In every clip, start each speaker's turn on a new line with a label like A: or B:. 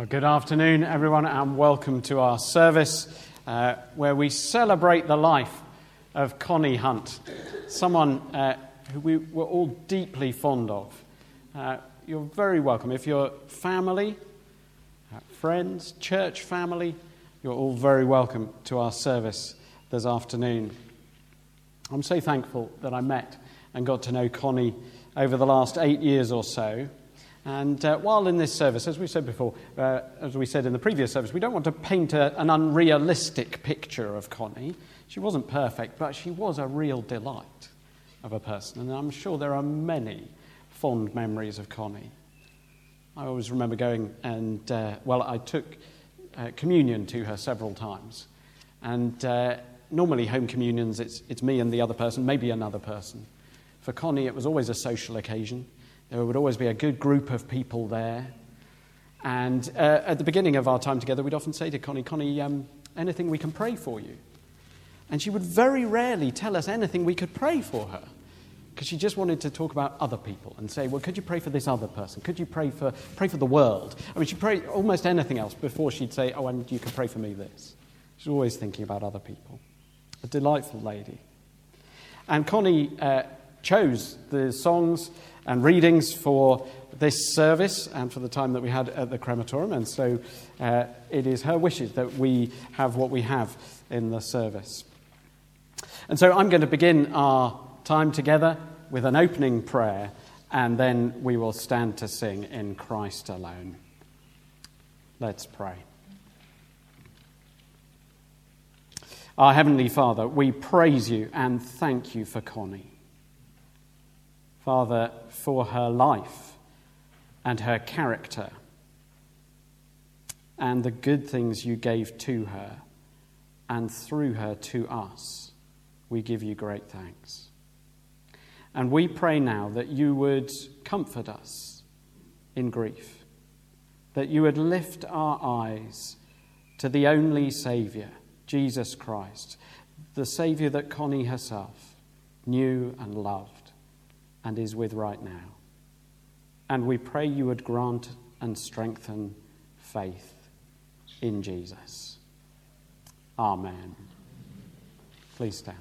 A: Well, good afternoon, everyone, and welcome to our service where we celebrate the life of Connie Hunt, someone who we were all deeply fond of. You're very welcome. If you're family, friends, church family, you're all very welcome to our service this afternoon. I'm so thankful that I met and got to know Connie over the last 8 years or so. And while in this service, as we said before, as we said in the previous service, we don't want to paint an unrealistic picture of Connie. She wasn't perfect, but she was a real delight of a person. And I'm sure there are many fond memories of Connie. I always remember going and, I took communion to her several times. And normally home communions, it's me and the other person, maybe another person. For Connie, it was always a social occasion. There would always be a good group of people there. And at the beginning of our time together, we'd often say to Connie, anything we can pray for you? And she would very rarely tell us anything we could pray for her, because she just wanted to talk about other people and say, well, could you pray for this other person? Could you pray for the world? I mean, she'd pray almost anything else before she'd say, and you can pray for me this. She's always thinking about other people. A delightful lady. And Connie chose the songs and readings for this service and for the time that we had at the crematorium. And so it is her wishes that we have what we have in the service. And so I'm going to begin our time together with an opening prayer, and then we will stand to sing In Christ Alone. Let's pray. Our Heavenly Father, we praise you and thank you for Connie. Father, for her life and her character and the good things you gave to her and through her to us, we give you great thanks. And we pray now that you would comfort us in grief, that you would lift our eyes to the only Saviour, Jesus Christ, the Saviour that Connie herself knew and loved and is with right now. And we pray you would grant and strengthen faith in Jesus. Amen. Please stand.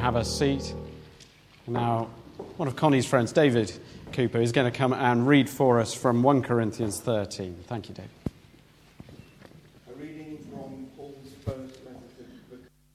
A: have a seat. Now, one of Connie's friends, David Cooper, is going to come and read for us from 1 Corinthians 13. Thank you, David.
B: A reading from Paul's first letter to the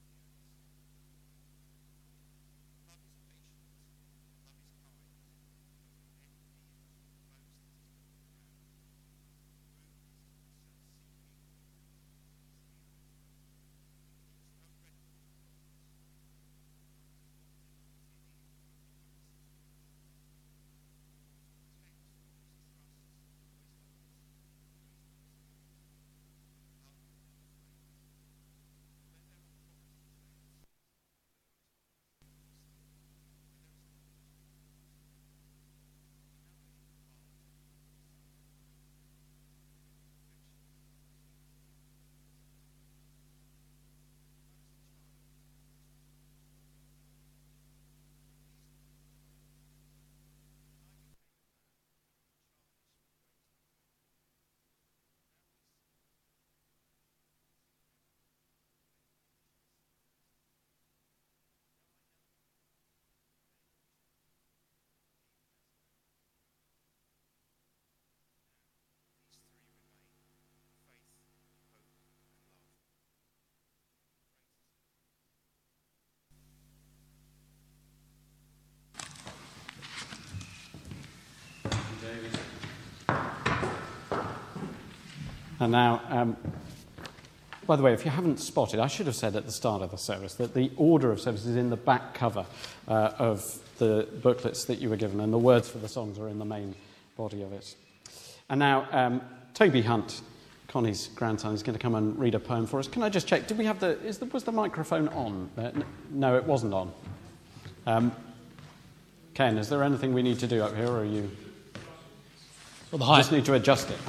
A: And now, by the way, if you haven't spotted, I should have said at the start of the service that the order of service is in the back cover of the booklets that you were given, and the words for the songs are in the main body of it. And now, Toby Hunt, Connie's grandson, is going to come and read a poem for us. Can I just check, did we have was the microphone on? No, it wasn't on. Ken, is there anything we need to do up here, or are you...
C: Well, the height.
A: Just need to adjust it.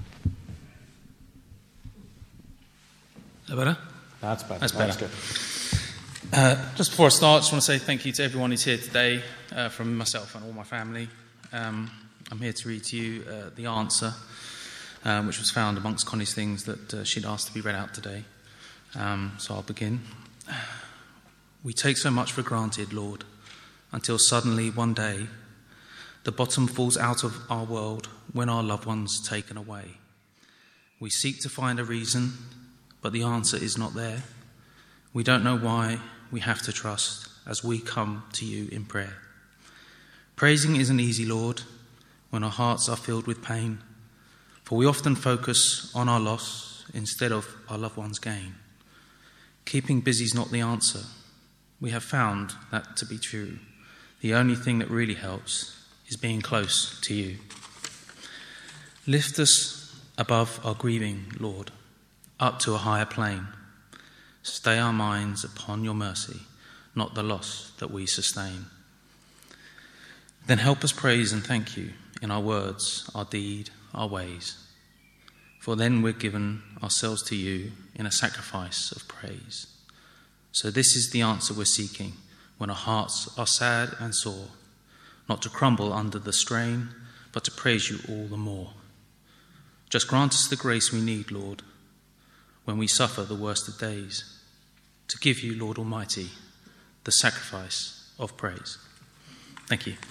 C: Is that better?
A: That's better.
C: That's better.
A: Good.
C: Just before I start, I just want to say thank you to everyone who's here today, from myself and all my family. I'm here to read to you the answer, which was found amongst Connie's things that she'd asked to be read out today. So I'll begin. We take so much for granted, Lord, until suddenly one day the bottom falls out of our world when our loved one's taken away. We seek to find a reason, but the answer is not there. We don't know why. We have to trust as we come to you in prayer. Praising isn't easy, Lord, when our hearts are filled with pain, for we often focus on our loss instead of our loved one's gain. Keeping busy is not the answer. We have found that to be true. The only thing that really helps is being close to you. Lift us above our grieving, Lord, up to a higher plane. Stay our minds upon your mercy, not the loss that we sustain. Then help us praise and thank you in our words, our deed, our ways. For then we're given ourselves to you in a sacrifice of praise. So this is the answer we're seeking when our hearts are sad and sore, not to crumble under the strain, but to praise you all the more. Just grant us the grace we need, Lord, when we suffer the worst of days, to give you, Lord Almighty, the sacrifice of praise. Thank you.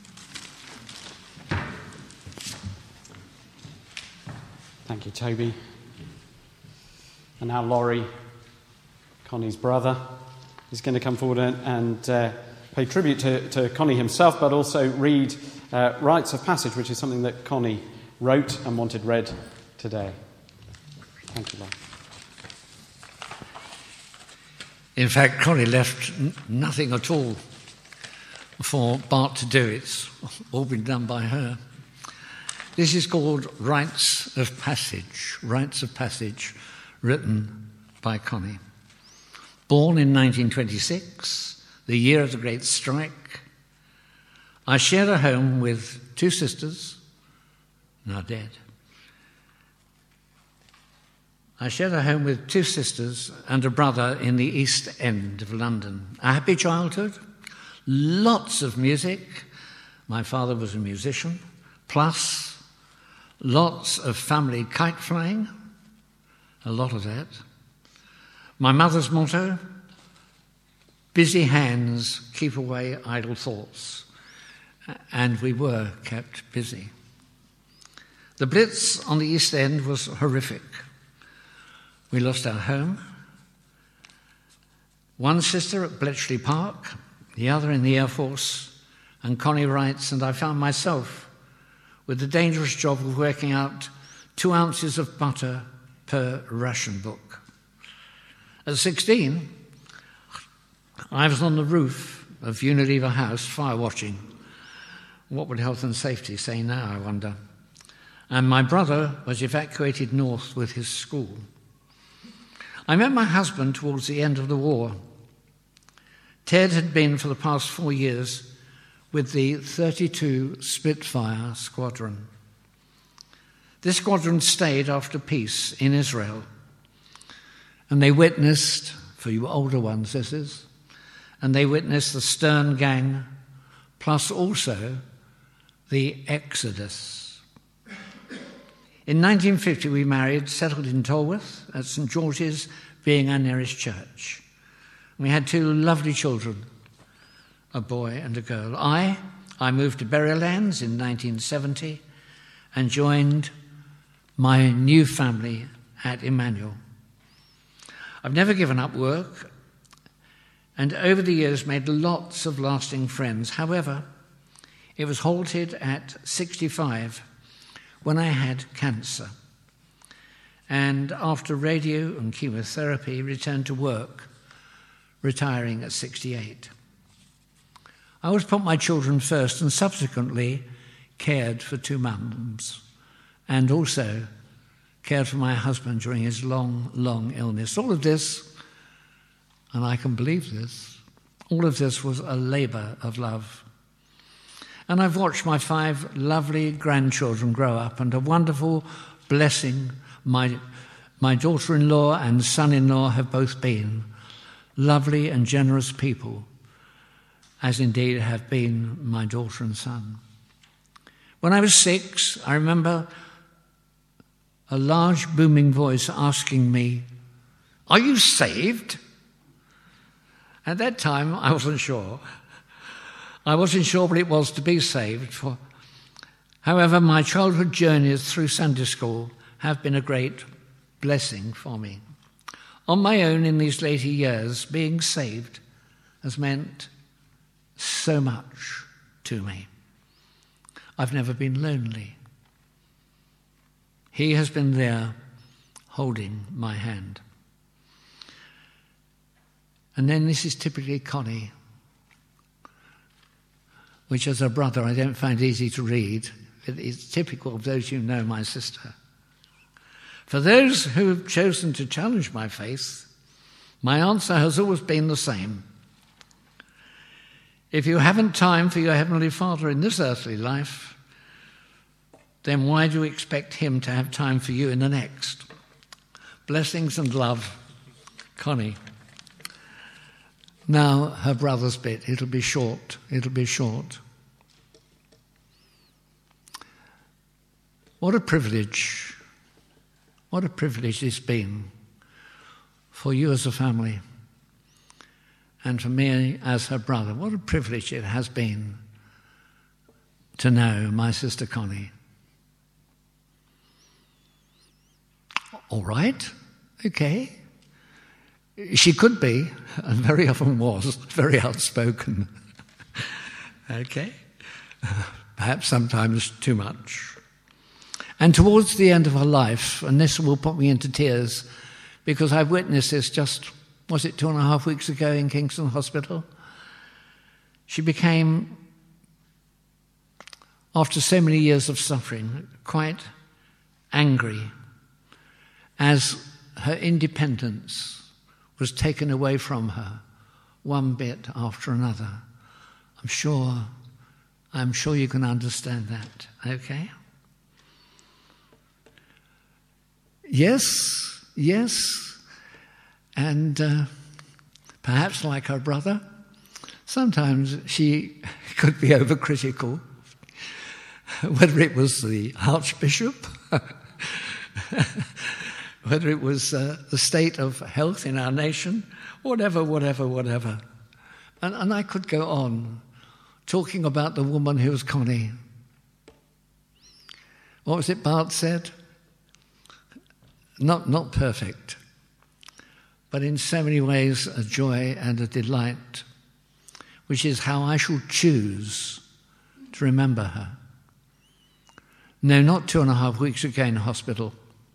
A: Thank you, Toby. And now Laurie, Connie's brother, is going to come forward and pay tribute to Connie himself, but also read Rites of Passage, which is something that Connie wrote and wanted read today. Thank you, Laurie.
D: In fact, Connie left nothing at all for Bart to do. It's all been done by her. This is called Rites of Passage, written by Connie. Born in 1926, the year of the Great Strike, I shared a home with two sisters, now dead. I shared a home with two sisters and a brother in the East End of London. A happy childhood, lots of music. My father was a musician, plus lots of family kite flying, a lot of that. My mother's motto, Busy hands keep away idle thoughts, and we were kept busy. The Blitz on the East End was horrific. We lost our home. One sister at Bletchley Park, the other in the Air Force, and Connie writes, and I found myself with the dangerous job of working out 2 ounces of butter per ration book. At 16, I was on the roof of Unilever House fire watching. What would health and safety say now, I wonder? And my brother was evacuated north with his school. I met my husband towards the end of the war. Ted had been for the past 4 years with the 32 Spitfire Squadron. This squadron stayed after peace in Israel, and they witnessed, for you older ones this is, and they witnessed the Stern Gang, plus also the Exodus. In 1950 we married, settled in Tolworth at St George's, being our nearest church. We had 2 lovely children, a boy and a girl. I moved to Berrylands in 1970 and joined my new family at Emmanuel. I've never given up work, and over the years made lots of lasting friends. However, it was halted at 65 when I had cancer, and after radio and chemotherapy returned to work, retiring at 68. I always put my children first and subsequently cared for 2 mums and also cared for my husband during his long, long illness. All of this, and I can believe this, all of this was a labour of love. And I've watched my 5 lovely grandchildren grow up, and a wonderful blessing my daughter-in-law and son-in-law have both been. Lovely and generous people, as indeed have been my daughter and son. When I was 6, I remember a large booming voice asking me, "Are you saved?" At that time, I wasn't sure. I wasn't sure what it was to be saved. However, my childhood journeys through Sunday school have been a great blessing for me. On my own in these later years, being saved has meant so much to me. I've never been lonely. He has been there holding my hand. And then this is typically Connie, which as a brother I don't find easy to read. It's typical of those who know my sister. For those who have chosen to challenge my faith, my answer has always been the same. If you haven't time for your Heavenly Father in this earthly life, then why do you expect him to have time for you in the next? Blessings and love, Connie. Now her brother's bit. It'll be short. What a privilege. What a privilege it's been for you as a family and for me as her brother. What a privilege it has been to know my sister Connie. All right, okay. She could be, and very often was, very outspoken. Okay. Perhaps sometimes too much. And towards the end of her life, and this will put me into tears, because I've witnessed this just, was it 2.5 weeks ago in Kingston Hospital? She became, after so many years of suffering, quite angry as her independence was taken away from her, one bit after another. I'm sure you can understand that, okay? Yes, and perhaps like her brother, sometimes she could be overcritical, whether it was the Archbishop, whether it was the state of health in our nation, whatever. And I could go on talking about the woman who was Connie. What was it Bart said? Not perfect, but in so many ways a joy and a delight, which is how I shall choose to remember her. No, not 2.5 weeks ago in hospital.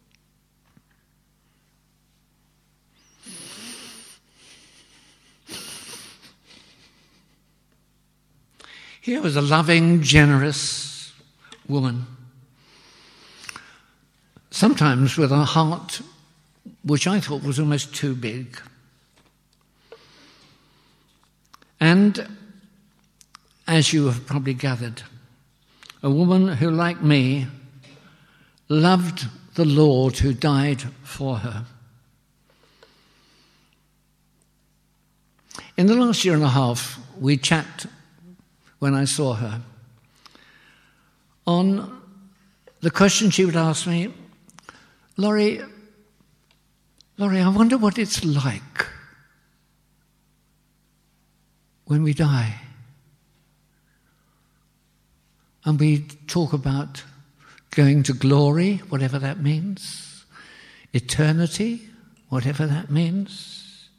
D: Here was a loving, generous woman, sometimes with a heart which I thought was almost too big. And, as you have probably gathered, a woman who, like me, loved the Lord who died for her. In the last 1.5 years, we chat when I saw her on the question she would ask me, Laurie, I wonder what it's like when we die. And we talk about going to glory, whatever that means, eternity, whatever that means.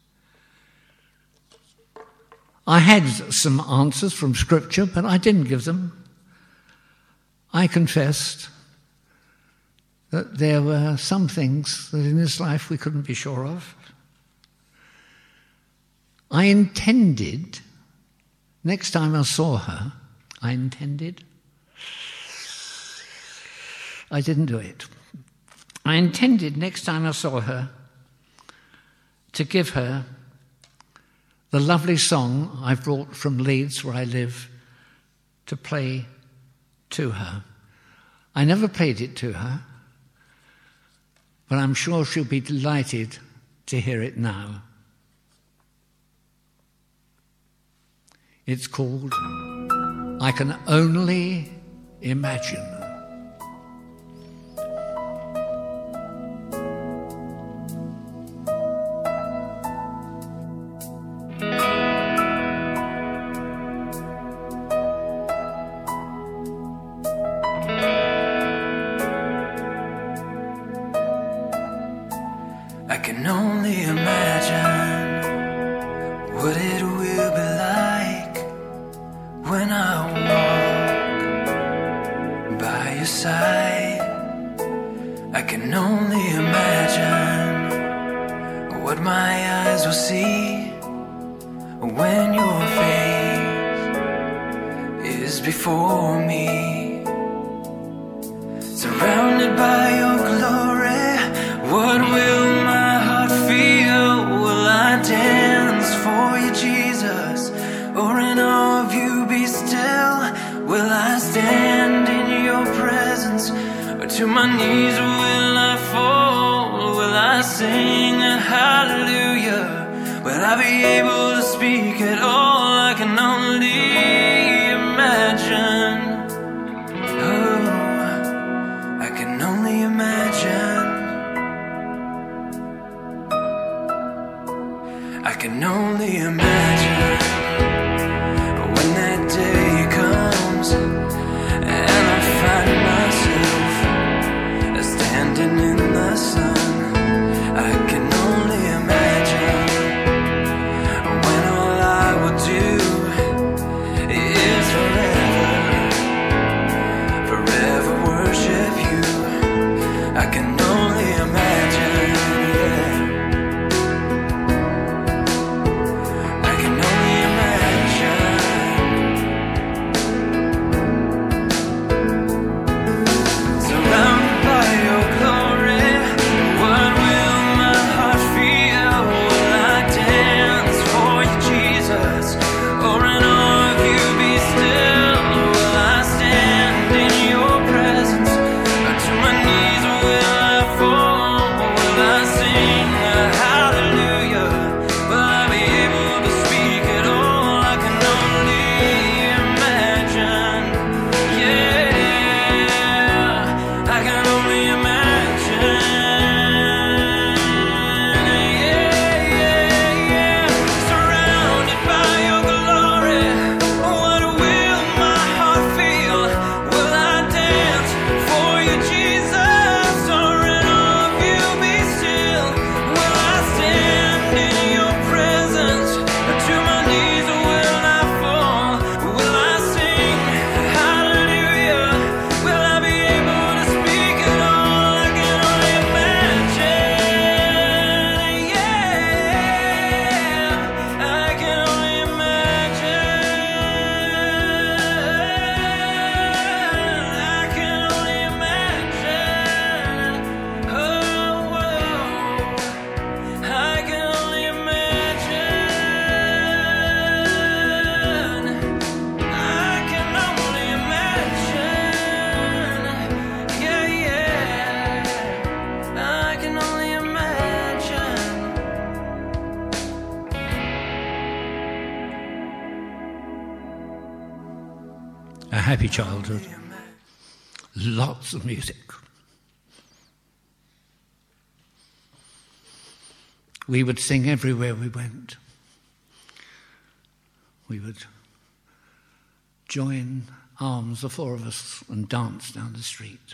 D: I had some answers from Scripture, but I didn't give them. I confessed that there were some things that in this life we couldn't be sure of. I intended, next time I saw her, I didn't do it. I intended, next time I saw her, to give her the lovely song I brought from Leeds, where I live, to play to her. I never played it to her, but I'm sure she'll be delighted to hear it now. It's called I Can Only Imagine.
E: I can only imagine what it will be like when I walk by your side. I can only imagine what my eyes will see when your face is before me. Surrounded by your glory, what will my heart feel? Will I dance for you, Jesus? Or in awe of you be still? Will I stand in your presence? Or to my knees will I fall? Will I sing a hallelujah? Will I be able to speak at all? I can only imagine. Oh, I can only imagine. I can only imagine when that day comes and I find myself standing in the sun. I can only imagine when all I will do is forever worship you. I can only imagine, yeah. I can
D: a happy childhood. Lots of music. We would sing everywhere we went. We would join arms, the four of us, and dance down the street.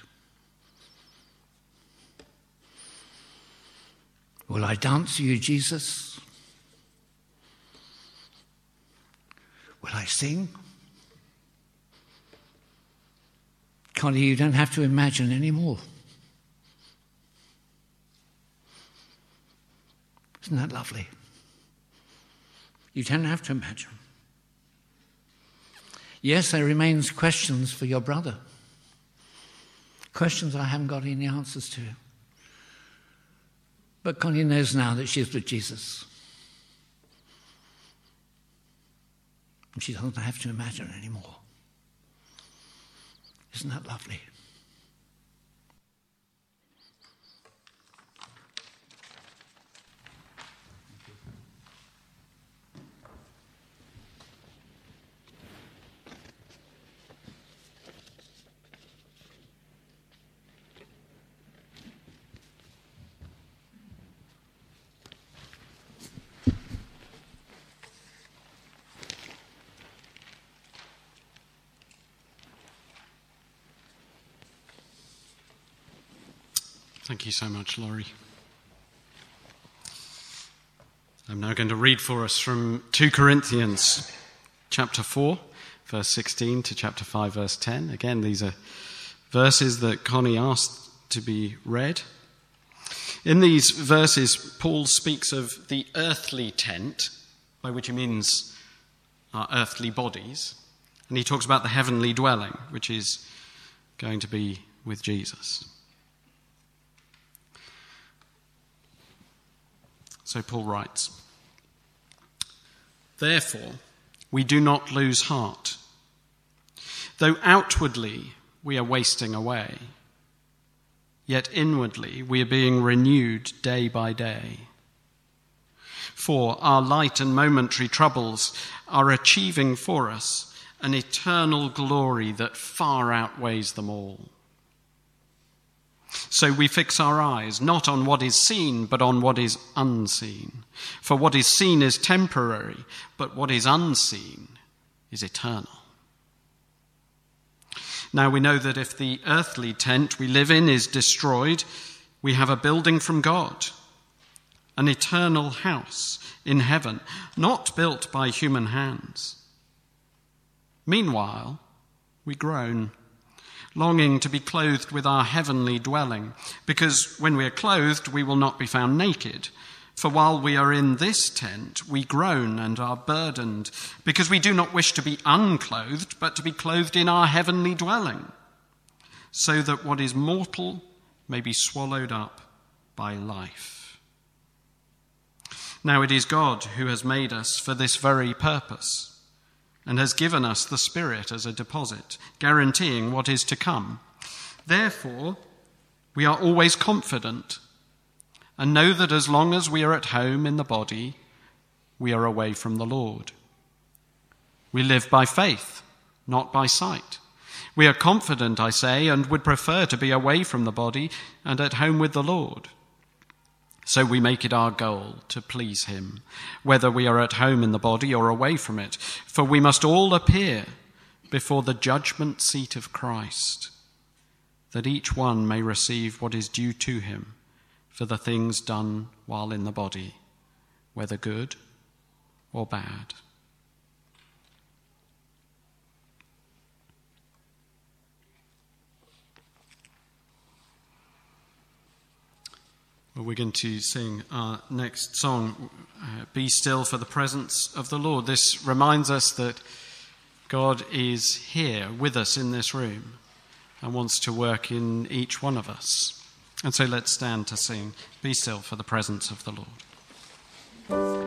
D: Will I dance for you, Jesus? Will I sing? Connie, you don't have to imagine anymore. Isn't that lovely? You don't have to imagine. Yes, there remains questions for your brother. Questions I haven't got any answers to. But Connie knows now that she's with Jesus. And she doesn't have to imagine anymore. Isn't that lovely?
A: Thank you so much, Laurie. I'm now going to read for us from 2 Corinthians chapter 4, verse 16 to chapter 5, verse 10. Again, these are verses that Connie asked to be read. In these verses, Paul speaks of the earthly tent, by which he means our earthly bodies, and he talks about the heavenly dwelling, which is going to be with Jesus. So Paul writes, "Therefore, we do not lose heart. Though outwardly we are wasting away, yet inwardly we are being renewed day by day. For our light and momentary troubles are achieving for us an eternal glory that far outweighs them all. So we fix our eyes not on what is seen, but on what is unseen. For what is seen is temporary, but what is unseen is eternal. Now we know that if the earthly tent we live in is destroyed, we have a building from God, an eternal house in heaven, not built by human hands. Meanwhile, we groan, longing to be clothed with our heavenly dwelling, because when we are clothed, we will not be found naked. For while we are in this tent, we groan and are burdened, because we do not wish to be unclothed, but to be clothed in our heavenly dwelling, so that what is mortal may be swallowed up by life. Now it is God who has made us for this very purpose, and has given us the Spirit as a deposit, guaranteeing what is to come. Therefore, we are always confident, and know that as long as we are at home in the body, we are away from the Lord. We live by faith, not by sight. We are confident, I say, and would prefer to be away from the body and at home with the Lord. So we make it our goal to please him, whether we are at home in the body or away from it. For we must all appear before the judgment seat of Christ, that each one may receive what is due to him for the things done while in the body, whether good or bad." Well, we're going to sing our next song, Be Still for the Presence of the Lord. This reminds us that God is here with us in this room and wants to work in each one of us. And so let's stand to sing, Be Still for the Presence of the Lord.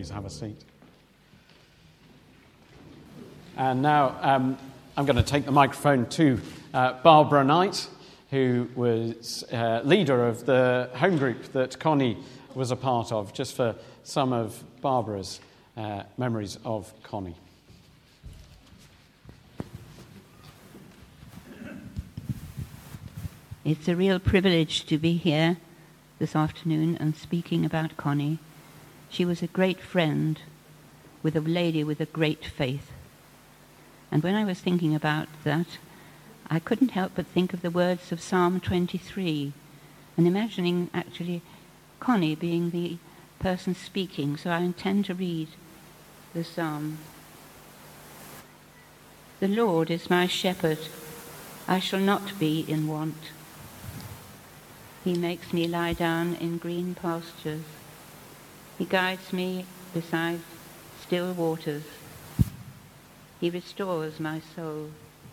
A: please have a seat. And now I'm going to take the microphone to Barbara Knight, who was leader of the home group that Connie was a part of, just for some of Barbara's memories of Connie.
F: It's a real privilege to be here this afternoon and speaking about Connie. She was a great friend with a lady with a great faith. And when I was thinking about that, I couldn't help but think of the words of Psalm 23 and imagining actually Connie being the person speaking. So I intend to read the psalm. The Lord is my shepherd. I shall not be in want. He makes me lie down in green pastures. He guides me beside still waters. He restores my soul.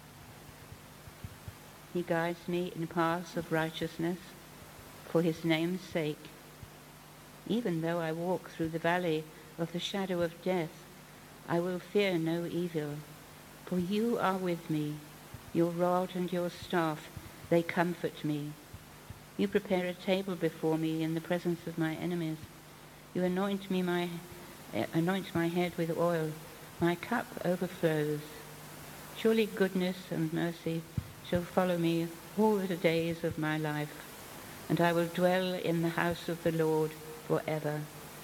F: He guides me in paths of righteousness for his name's sake. Even though I walk through the valley of the shadow of death, I will fear no evil, for you are with me. Your rod and your staff, they comfort me. You prepare a table before me in the presence of my enemies. You anoint my head with oil. My cup overflows. Surely goodness and mercy shall follow me all the days of my life, and I will dwell in the house of the Lord forever.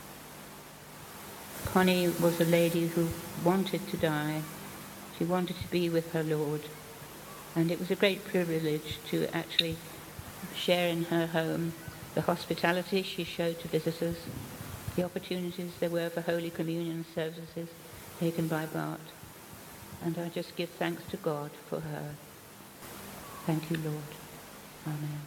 F: Connie was a lady who wanted to die. She wanted to be with her Lord, and it was a great privilege to actually share in her home the hospitality she showed to visitors, the opportunities there were for Holy Communion services taken by Bart. And I just give thanks to God for her. Thank you, Lord. Amen.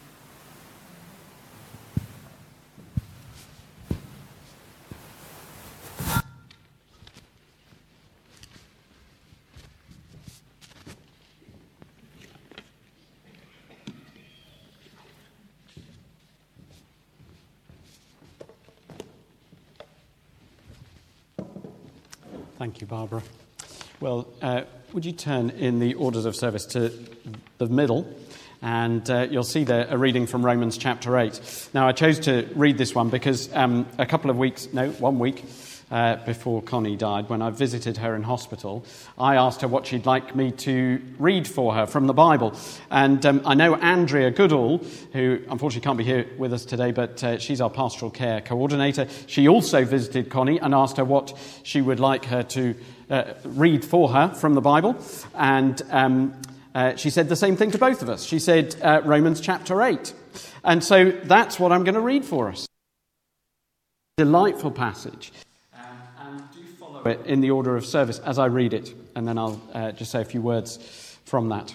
A: Thank you, Barbara. Well, would you turn in the orders of service to the middle, and you'll see there a reading from Romans chapter 8. Now, I chose to read this one because 1 week before Connie died, when I visited her in hospital, I asked her what she'd like me to read for her from the Bible. And I know Andrea Goodall, who unfortunately can't be here with us today, but she's our pastoral care coordinator. She also visited Connie and asked her what she would like her to read for her from the Bible. And she said the same thing to both of us. She said Romans chapter 8. And so that's what I'm going to read for us. Delightful passage. It in the order of service as I read it, and then I'll just say a few words from that.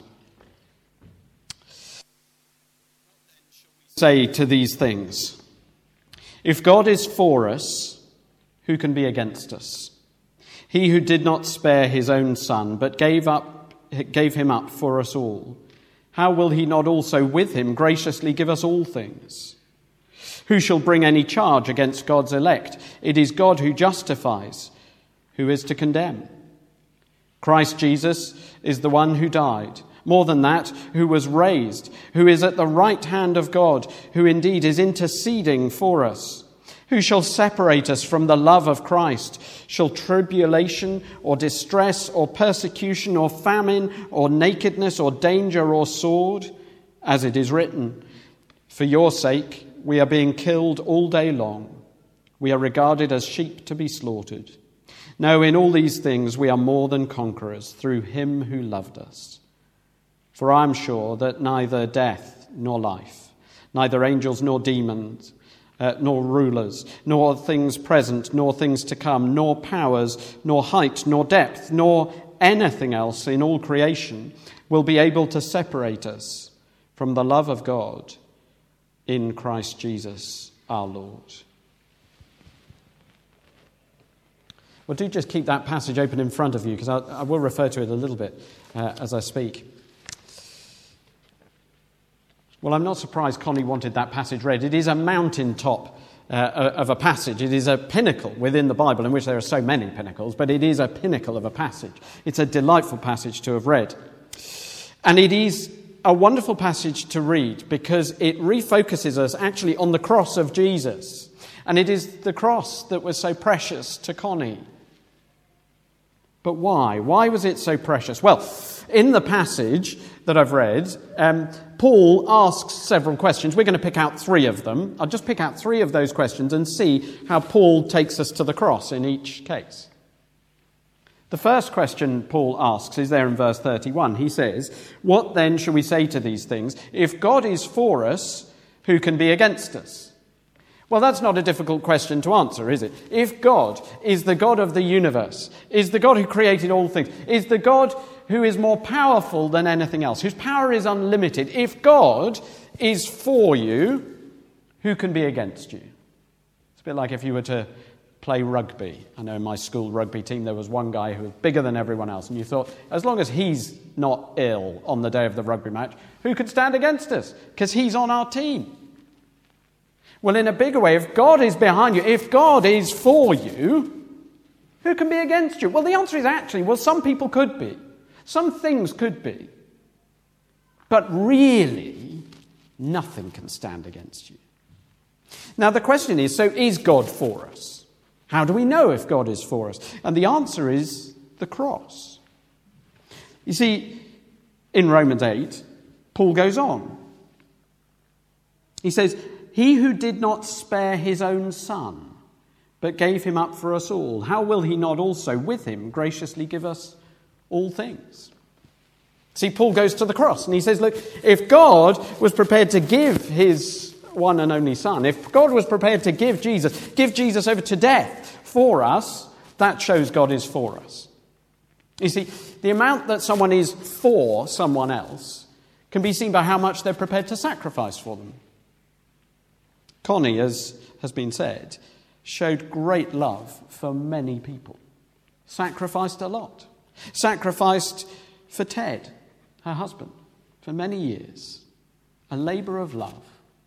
A: Say to these things, if God is for us, who can be against us? He who did not spare his own son, but gave him up for us all, how will he not also with him graciously give us all things? Who shall bring any charge against God's elect? It is God who justifies. Who is to condemn? Christ Jesus is the one who died. More than that, who was raised, who is at the right hand of God, who indeed is interceding for us. Who shall separate us from the love of Christ? Shall tribulation or distress or persecution or famine or nakedness or danger or sword? As it is written, for your sake we are being killed all day long. We are regarded as sheep to be slaughtered. No, in all these things we are more than conquerors through him who loved us. For I am sure that neither death nor life, neither angels nor demons, nor rulers, nor things present, nor things to come, nor powers, nor height, nor depth, nor anything else in all creation will be able to separate us from the love of God in Christ Jesus our Lord. Well, do just keep that passage open in front of you, because I will refer to it a little bit as I speak. Well, I'm not surprised Connie wanted that passage read. It is a mountaintop of a passage. It is a pinnacle within the Bible, in which there are so many pinnacles, but it is a pinnacle of a passage. It's a delightful passage to have read. And it is a wonderful passage to read because it refocuses us actually on the cross of Jesus. And it is the cross that was so precious to Connie. But why? Why was it so precious? Well, in the passage that I've read, Paul asks several questions. We're going to pick out 3 of them. I'll just pick out 3 of those questions and see how Paul takes us to the cross in each case. The first question Paul asks is there in verse 31. He says, "What then shall we say to these things? If God is for us, who can be against us?" Well, that's not a difficult question to answer, is it? If God is the God of the universe, is the God who created all things, is the God who is more powerful than anything else, whose power is unlimited, if God is for you, who can be against you? It's a bit like if you were to play rugby. I know in my school rugby team there was one guy who was bigger than everyone else, and you thought, as long as he's not ill on the day of the rugby match, who could stand against us? Because he's on our team. Well, in a bigger way, if God is behind you, if God is for you, who can be against you? Well, the answer is actually, well, some people could be. Some things could be. But really, nothing can stand against you. Now, the question is, so is God for us? How do we know if God is for us? And the answer is the cross. You see, in Romans 8, Paul goes on. He says, "He who did not spare his own son, but gave him up for us all, how will he not also with him graciously give us all things?" See, Paul goes to the cross and he says, look, if God was prepared to give his one and only son, if God was prepared to give Jesus over to death for us, that shows God is for us. You see, the amount that someone is for someone else can be seen by how much they're prepared to sacrifice for them. Connie, as has been said, showed great love for many people. Sacrificed a lot. Sacrificed for Ted, her husband, for many years. A labour of love.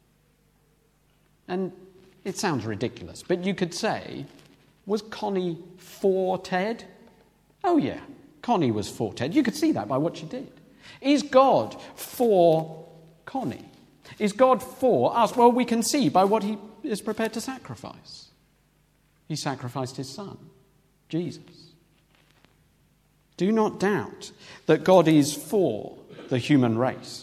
A: And it sounds ridiculous, but you could say, was Connie for Ted? Oh yeah, Connie was for Ted. You could see that by what she did. Is God for Connie? Is God for us? Well, we can see by what he is prepared to sacrifice. He sacrificed his son, Jesus. Do not doubt that God is for the human race.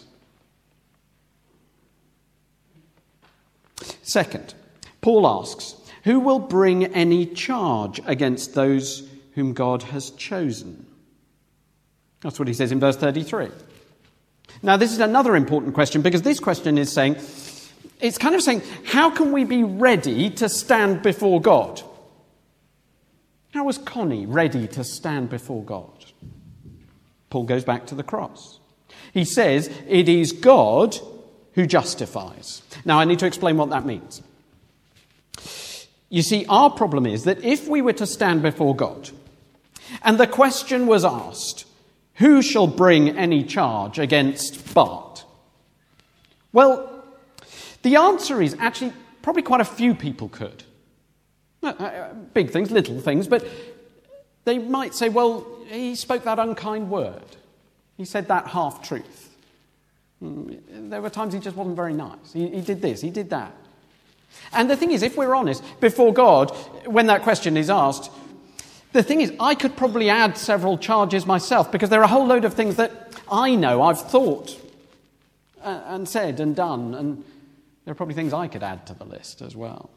A: Second, Paul asks, who will bring any charge against those whom God has chosen? That's what he says in verse 33. Now, this is another important question because this question is saying, it's kind of saying, how can we be ready to stand before God? How was Connie ready to stand before God? Paul goes back to the cross. He says, it is God who justifies. Now, I need to explain what that means. You see, our problem is that if we were to stand before God, and the question was asked, who shall bring any charge against Bart? Well, the answer is actually probably quite a few people could. Big things, little things, but they might say, well, he spoke that unkind word. He said that half-truth. There were times he just wasn't very nice. He did this, he did that. And the thing is, if we're honest, before God, when that question is asked, the thing is, I could probably add several charges myself because there are a whole load of things that I know I've thought and said and done, and there are probably things I could add to the list as well.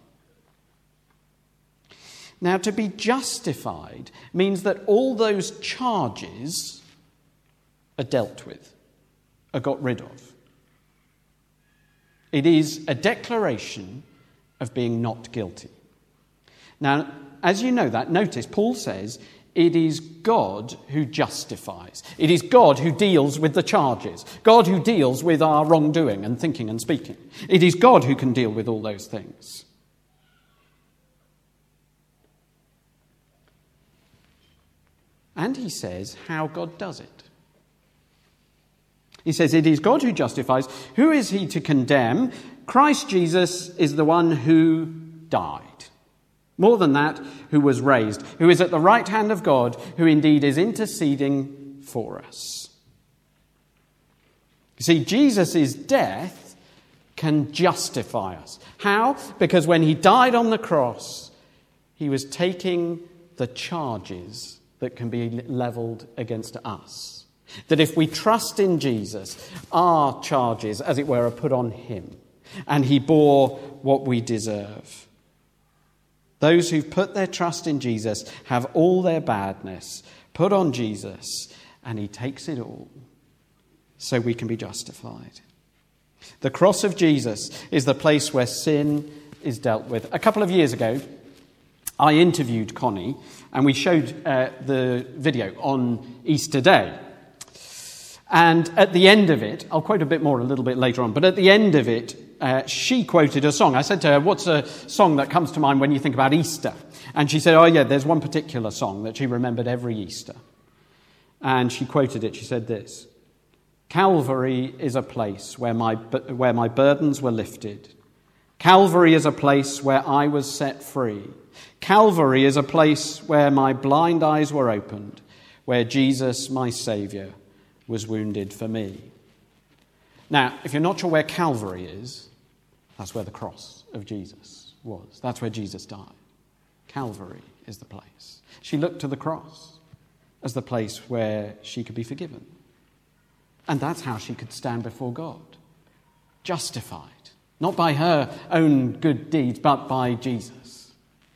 A: Now, to be justified means that all those charges are dealt with, are got rid of. It is a declaration of being not guilty. Now, as you know that, notice Paul says it is God who justifies. It is God who deals with the charges. God who deals with our wrongdoing and thinking and speaking. It is God who can deal with all those things. And he says how God does it. He says, it is God who justifies. Who is he to condemn? Christ Jesus is the one who died. More than that, who was raised, who is at the right hand of God, who indeed is interceding for us. You see, Jesus' death can justify us. How? Because when he died on the cross, he was taking the charges that can be levelled against us. That if we trust in Jesus, our charges, as it were, are put on him, and he bore what we deserve. Those who've put their trust in Jesus have all their badness put on Jesus, and he takes it all, so we can be justified. The cross of Jesus is the place where sin is dealt with. A couple of years ago, I interviewed Connie, and we showed the video on Easter Day. And at the end of it, I'll quote a bit more a little bit later on, but at the end of it, she quoted a song. I said to her, what's a song that comes to mind when you think about Easter? And she said, oh yeah, there's one particular song that she remembered every Easter. And she quoted it. She said this: Calvary is a place where my burdens were lifted. Calvary is a place where I was set free. Calvary is a place where my blind eyes were opened, where Jesus, my Saviour, was wounded for me. Now, if you're not sure where Calvary is, that's where the cross of Jesus was. That's where Jesus died. Calvary is the place. She looked to the cross as the place where she could be forgiven. And that's how she could stand before God, justified, not by her own good deeds, but by Jesus.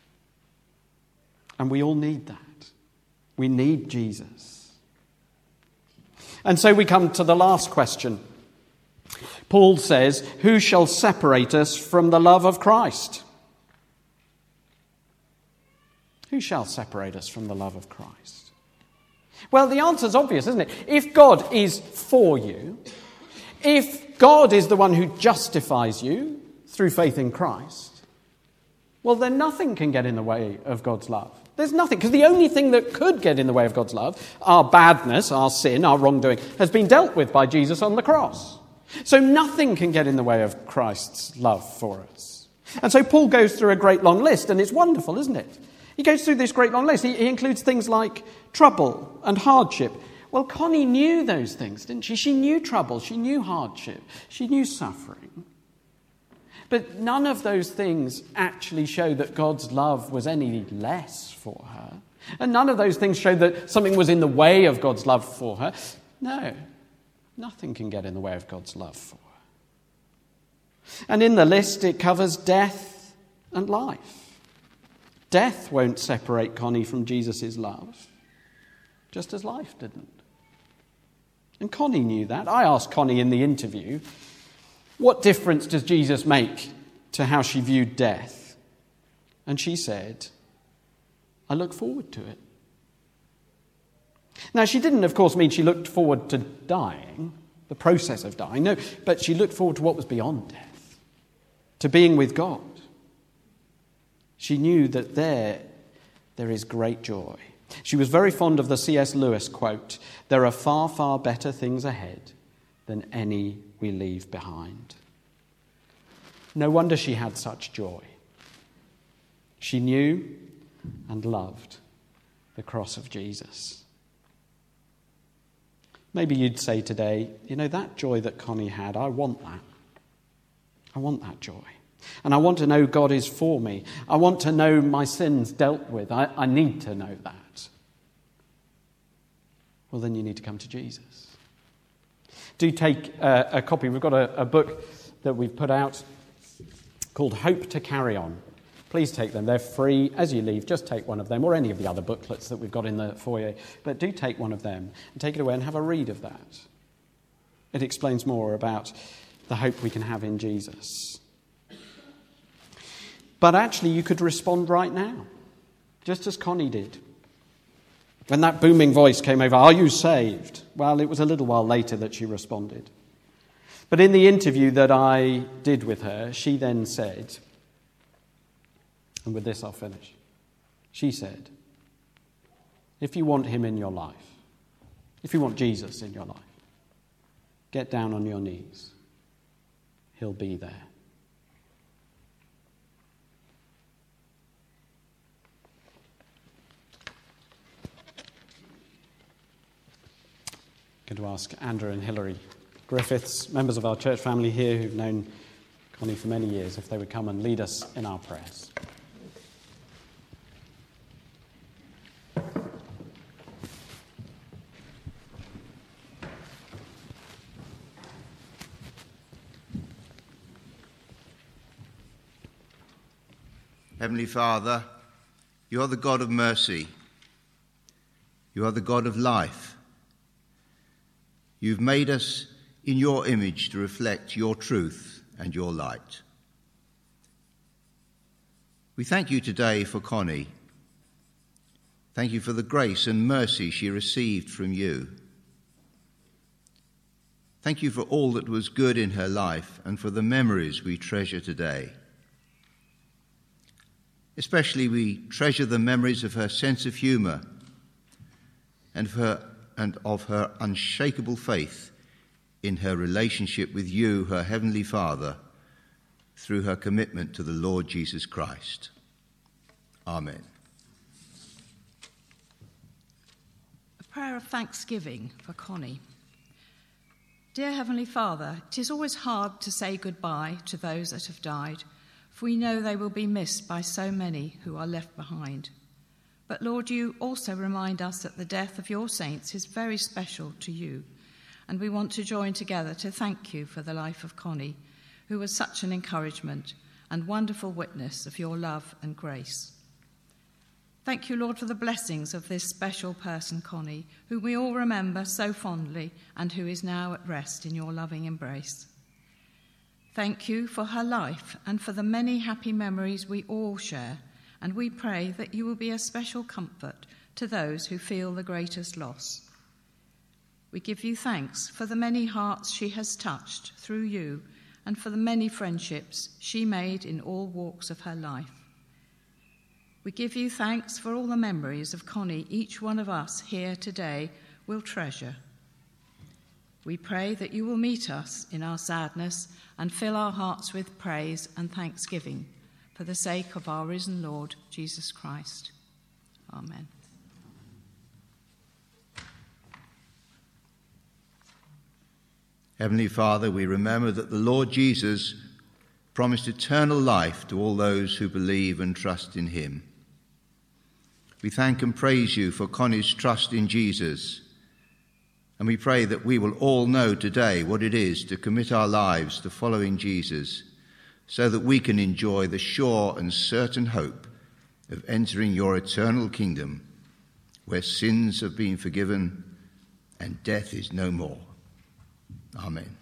A: And we all need that. We need Jesus. And so we come to the last question. Paul says, who shall separate us from the love of Christ? Who shall separate us from the love of Christ? Well, the answer's obvious, isn't it? If God is for you, if God is the one who justifies you through faith in Christ, well, then nothing can get in the way of God's love. There's nothing, because the only thing that could get in the way of God's love, our badness, our sin, our wrongdoing, has been dealt with by Jesus on the cross. So nothing can get in the way of Christ's love for us. And so Paul goes through a great long list, and it's wonderful, isn't it? He goes through this great long list. He includes things like trouble and hardship. Well, Connie knew those things, didn't she? She knew trouble, she knew hardship, she knew suffering. But none of those things actually show that God's love was any less for her. And none of those things show that something was in the way of God's love for her. No, nothing can get in the way of God's love for her. And in the list, it covers death and life. Death won't separate Connie from Jesus' love, just as life didn't. And Connie knew that. I asked Connie in the interview, what difference does Jesus make to how she viewed death? And she said, I look forward to it. Now, she didn't, of course, mean she looked forward to dying, the process of dying. No, but she looked forward to what was beyond death, to being with God. She knew that there is great joy. She was very fond of the C.S. Lewis quote, there are far, far better things ahead than any we leave behind. No wonder she had such joy. She knew and loved the cross of Jesus. Maybe you'd say today, that joy that Connie had, I want that. I want that joy. And I want to know God is for me. I want to know my sins dealt with. I need to know that. Well, then you need to come to Jesus. Do take a copy. We've got a book that we've put out called Hope to Carry On. Please take them. They're free. As you leave, just take one of them or any of the other booklets that we've got in the foyer. But do take one of them and take it away and have a read of that. It explains more about the hope we can have in Jesus. But actually, you could respond right now, just as Connie did. When that booming voice came over, are you saved? Well, it was a little while later that she responded. But in the interview that I did with her, she then said, and with this I'll finish, she said, if you want him in your life, if you want Jesus in your life, get down on your knees. He'll be there. to ask Andrew and Hilary Griffiths, members of our church family here who've known Connie for many years, if they would come and lead us in our prayers.
B: Heavenly Father, you are the God of mercy. You are the God of life. You've made us in your image to reflect your truth and your light. We thank you today for Connie. Thank you for the grace and mercy she received from you. Thank you for all that was good in her life and for the memories we treasure today. Especially we treasure the memories of her sense of humour and of her unshakable faith in her relationship with you, her Heavenly Father, through her commitment to the Lord Jesus Christ. Amen.
G: A prayer of thanksgiving for Connie. Dear Heavenly Father, it is always hard to say goodbye to those that have died, for we know they will be missed by so many who are left behind. But Lord, you also remind us that the death of your saints is very special to you, and we want to join together to thank you for the life of Connie, who was such an encouragement and wonderful witness of your love and grace. Thank you, Lord, for the blessings of this special person, Connie, who we all remember so fondly and who is now at rest in your loving embrace. Thank you for her life and for the many happy memories we all share, and we pray that you will be a special comfort to those who feel the greatest loss. We give you thanks for the many hearts she has touched through you and for the many friendships she made in all walks of her life. We give you thanks for all the memories of Connie each one of us here today will treasure. We pray that you will meet us in our sadness and fill our hearts with praise and thanksgiving for the sake of our risen Lord, Jesus Christ. Amen.
B: Heavenly Father, we remember that the Lord Jesus promised eternal life to all those who believe and trust in him. We thank and praise you for Connie's trust in Jesus, and we pray that we will all know today what it is to commit our lives to following Jesus, so that we can enjoy the sure and certain hope of entering your eternal kingdom, where sins have been forgiven and death is no more. Amen.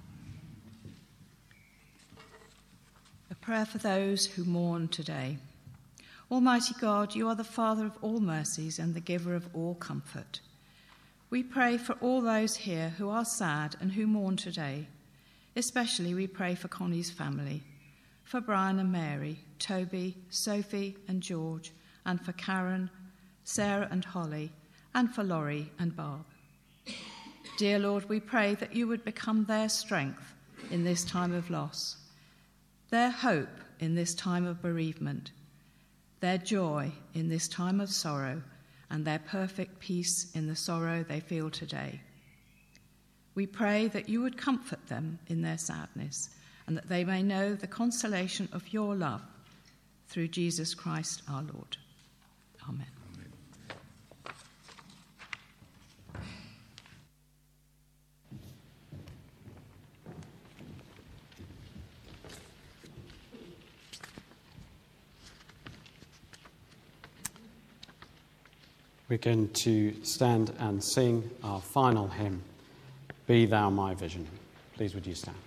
G: A prayer for those who mourn today. Almighty God, you are the Father of all mercies and the giver of all comfort. We pray for all those here who are sad and who mourn today. Especially we pray for Connie's family, for Brian and Mary, Toby, Sophie and George, and for Karen, Sarah and Holly, and for Laurie and Barb. Dear Lord, we pray that you would become their strength in this time of loss, their hope in this time of bereavement, their joy in this time of sorrow, and their perfect peace in the sorrow they feel today. We pray that you would comfort them in their sadness and that they may know the consolation of your love through Jesus Christ our Lord. Amen.
A: We're going to stand and sing our final hymn, Be Thou My Vision. Please would you stand.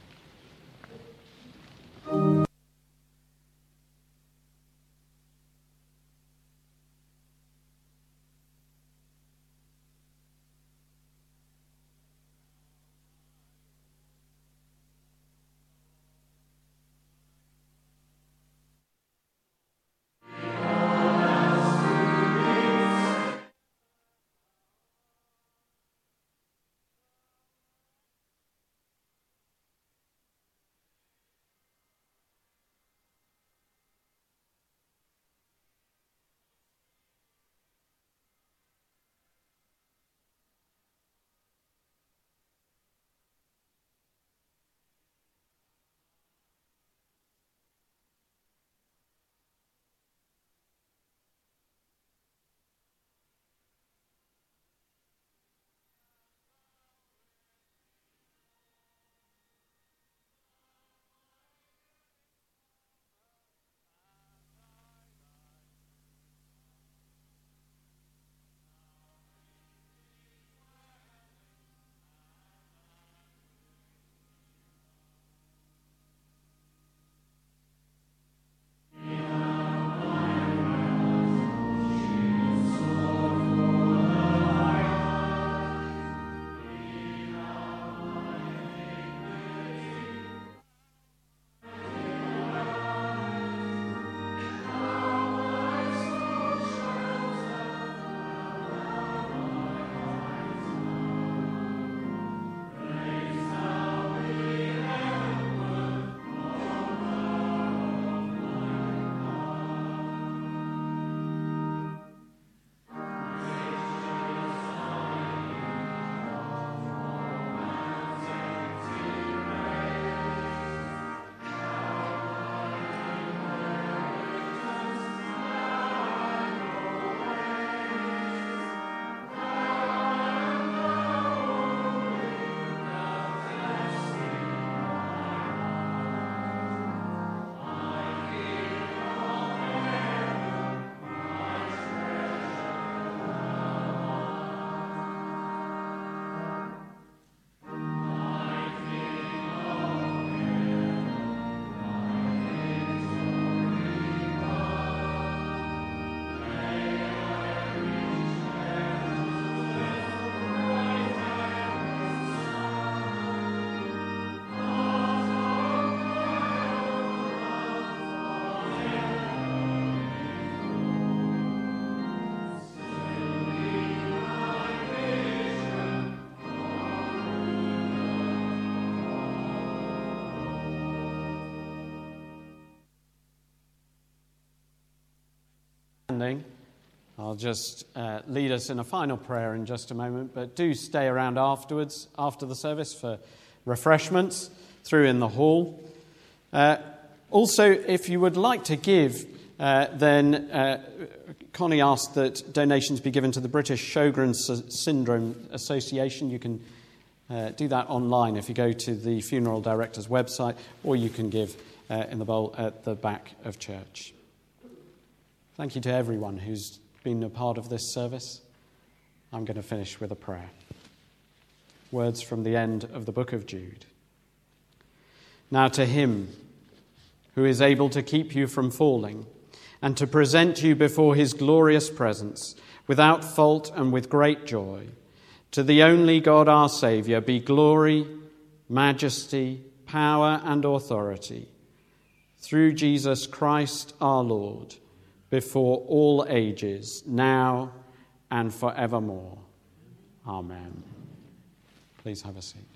A: standing, I'll just lead us in a final prayer in just a moment, but do stay around afterwards, after the service, for refreshments through in the hall. Also, if you would like to give, then Connie asked that donations be given to the British Sjogren's Syndrome Association. You can do that online if you go to the funeral director's website, or you can give in the bowl at the back of church. Thank you to everyone who's been a part of this service. I'm going to finish with a prayer. Words from the end of the book of Jude. Now to him who is able to keep you from falling and to present you before his glorious presence without fault and with great joy, to the only God our Saviour be glory, majesty, power and authority through Jesus Christ our Lord, before all ages, now and forevermore. Amen. Please have a seat.